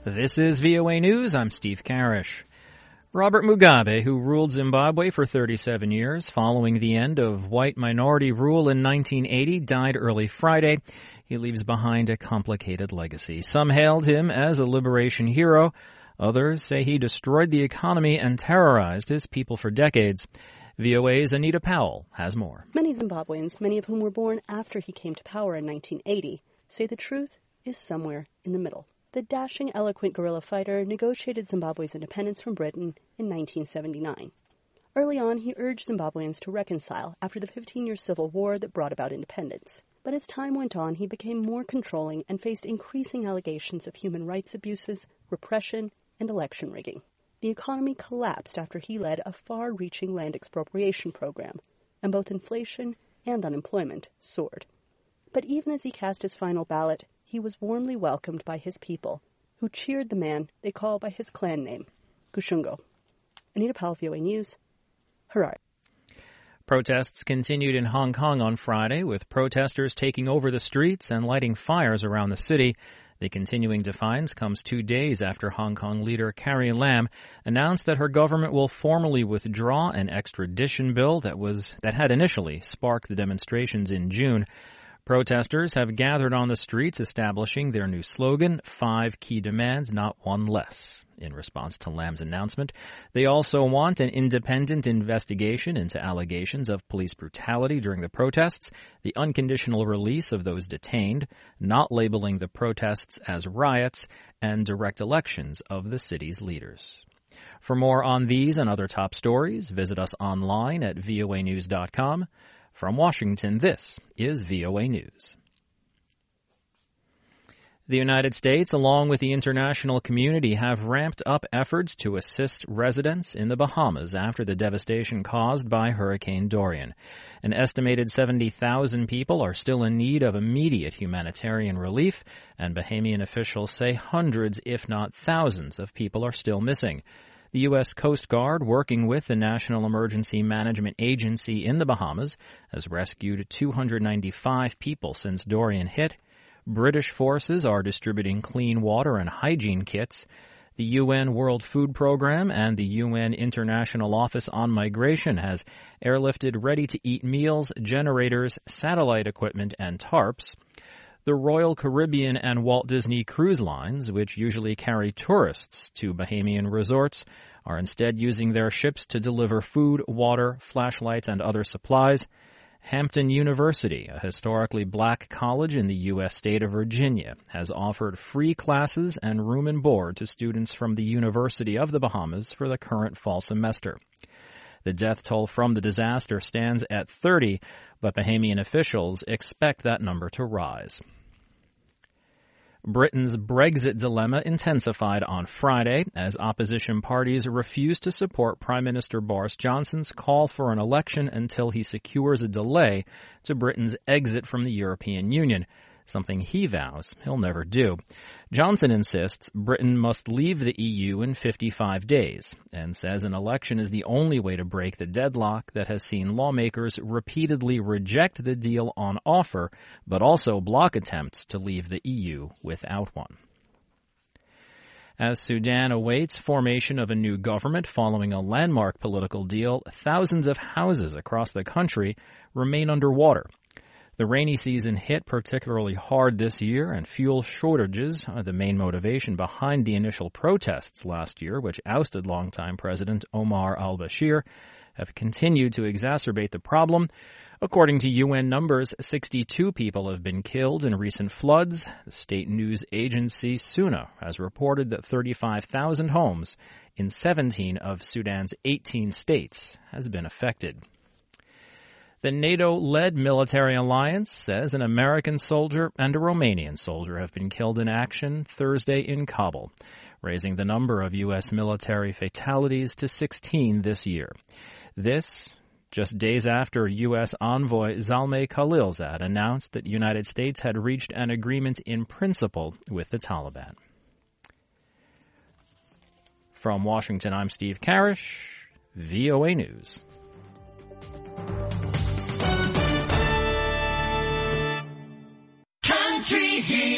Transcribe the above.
This is VOA News. I'm Steve Karish. Robert Mugabe, who ruled Zimbabwe for 37 years following the end of white minority rule in 1980, died early Friday. He leaves behind a complicated legacy. Some hailed him as a liberation hero. Others say he destroyed the economy and terrorized his people for decades. VOA's Anita Powell has more. Many Zimbabweans, many of whom were born after he came to power in 1980, say the truth is somewhere in the middle. The dashing, eloquent guerrilla fighter negotiated Zimbabwe's independence from Britain in 1979. Early on, he urged Zimbabweans to reconcile after the 15-year civil war that brought about independence. But as time went on, he became more controlling and faced increasing allegations of human rights abuses, repression, and election rigging. The economy collapsed after he led a far-reaching land expropriation program, and both inflation and unemployment soared. But even as he cast his final ballot, he was warmly welcomed by his people, who cheered the man they call by his clan name, Kushungo. Anita Powell, VOA News, Harare. Protests continued in Hong Kong on Friday, with protesters taking over the streets and lighting fires around the city. The continuing defiance comes 2 days after Hong Kong leader Carrie Lam announced that her government will formally withdraw an extradition bill that had initially sparked the demonstrations in June. Protesters have gathered on the streets establishing their new slogan, 5 key demands, not one less. In response to Lam's announcement, they also want an independent investigation into allegations of police brutality during the protests, the unconditional release of those detained, not labeling the protests as riots, and direct elections of the city's leaders. For more on these and other top stories, visit us online at voanews.com. From Washington, this is VOA News. The United States, along with the international community, have ramped up efforts to assist residents in the Bahamas after the devastation caused by Hurricane Dorian. An estimated 70,000 people are still in need of immediate humanitarian relief, and Bahamian officials say hundreds, if not thousands, of people are still missing. The U.S. Coast Guard, working with the National Emergency Management Agency in the Bahamas, has rescued 295 people since Dorian hit. British forces are distributing clean water and hygiene kits. The UN World Food Program and the UN International Office on Migration has airlifted ready-to-eat meals, generators, satellite equipment, and tarps. The Royal Caribbean and Walt Disney Cruise Lines, which usually carry tourists to Bahamian resorts, are instead using their ships to deliver food, water, flashlights, and other supplies. Hampton University, a historically black college in the U.S. state of Virginia, has offered free classes and room and board to students from the University of the Bahamas for the current fall semester. The death toll from the disaster stands at 30, but Bahamian officials expect that number to rise. Britain's Brexit dilemma intensified on Friday as opposition parties refused to support Prime Minister Boris Johnson's call for an election until he secures a delay to Britain's exit from the European Union, something he vows he'll never do. Johnson insists Britain must leave the EU in 55 days and says an election is the only way to break the deadlock that has seen lawmakers repeatedly reject the deal on offer, but also block attempts to leave the EU without one. As Sudan awaits formation of a new government following a landmark political deal, thousands of houses across the country remain underwater. The rainy season hit particularly hard this year, and fuel shortages are the main motivation behind the initial protests last year, which ousted longtime President Omar al-Bashir, have continued to exacerbate the problem. According to UN numbers, 62 people have been killed in recent floods. The state news agency SUNA has reported that 35,000 homes in 17 of Sudan's 18 states has been affected. The NATO-led military alliance says an American soldier and a Romanian soldier have been killed in action Thursday in Kabul, raising the number of U.S. military fatalities to 16 this year. This, just days after U.S. envoy Zalmay Khalilzad announced that the United States had reached an agreement in principle with the Taliban. From Washington, I'm Steve Karish, VOA News.